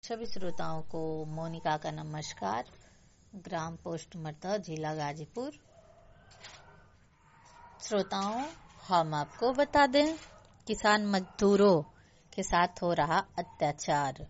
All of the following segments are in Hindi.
सभी श्रोताओं को मोनिका का नमस्कार। ग्राम पोस्ट मर्दा, जिला गाजीपुर। श्रोताओं, हम आपको बता दें, किसान मजदूरों के साथ हो रहा अत्याचार।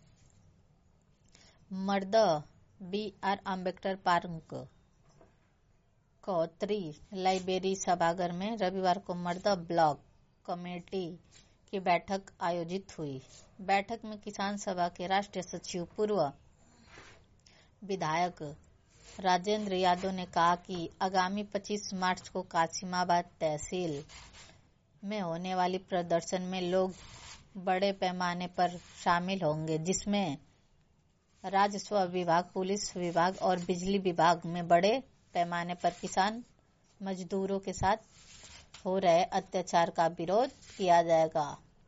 मर्दा BR अम्बेडकर पार्क कौतरी लाइब्रेरी सभागार में रविवार को मर्दा ब्लॉक कमेटी की बैठक आयोजित हुई। बैठक में किसान सभा के राष्ट्रीय सचिव पूर्व विधायक राजेंद्र यादव ने कहा कि आगामी 25 मार्च को कासिमाबाद तहसील में होने वाली प्रदर्शन में लोग बड़े पैमाने पर शामिल होंगे, जिसमें राजस्व विभाग, पुलिस विभाग और बिजली विभाग में बड़े पैमाने पर किसान मजदूरों के साथ हो रहे अत्याचार का विरोध किया जाएगा।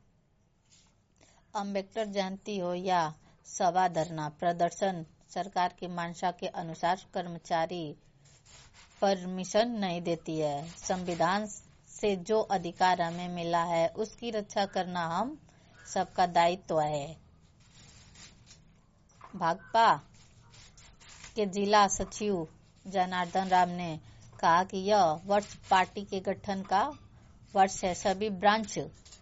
अम्बेडकर जयंती हो या सभा, धरना, प्रदर्शन सरकार की मंशा के अनुसार कर्मचारी परमिशन नहीं देती है। संविधान से जो अधिकार हमें मिला है उसकी रक्षा करना हम सबका दायित्व है। भाकपा के जिला सचिव जनार्दन राम ने कहा कि यह वर्ष पार्टी के गठन का वर्ष है। सभी ब्रांच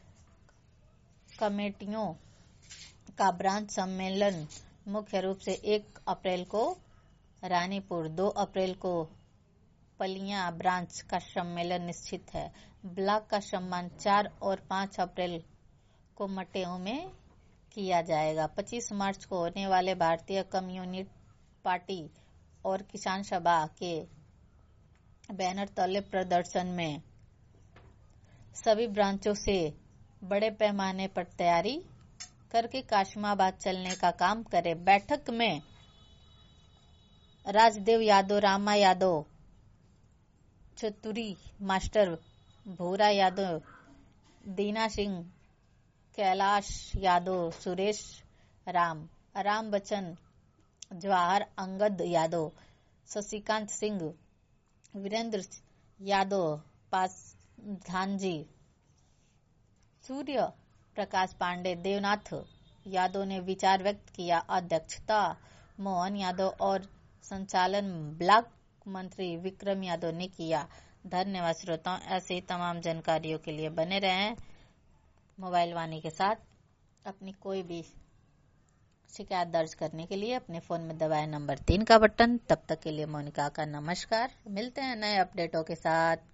कमेटियों का ब्रांच सम्मेलन मुख्य रूप से 1 अप्रैल को रानीपुर, 2 अप्रैल को पलिया ब्रांच का सम्मेलन निश्चित है। ब्लॉक का सम्मान 4 और 5 अप्रैल को मटेऊ में किया जाएगा। 25 मार्च को होने वाले भारतीय कम्युनिस्ट पार्टी और किसान सभा के बैनर तले प्रदर्शन में सभी ब्रांचों से बड़े पैमाने पर तैयारी करके कासिमाबाद चलने का काम करे। बैठक में राजदेव यादव, रामा यादव, चतुरी मास्टर, भूरा यादव, दीना सिंह, कैलाश यादव, सुरेश राम, राम बच्चन, जवाहर, अंगद यादव, शशिकांत सिंह, वीरेंद्र यादव, पासधानजी, सूर्य प्रकाश पांडे, देवनाथ यादव ने विचार व्यक्त किया। अध्यक्षता मोहन यादव और संचालन ब्लॉक मंत्री विक्रम यादव ने किया। धन्यवाद श्रोताओं। ऐसे ही तमाम जानकारियों के लिए बने रहें मोबाइल वाणी के साथ। अपनी कोई भी शिकायत दर्ज करने के लिए अपने फोन में दबाएं नंबर 3 का बटन। तब तक के लिए मोनिका का नमस्कार। मिलते हैं नए अपडेटों के साथ।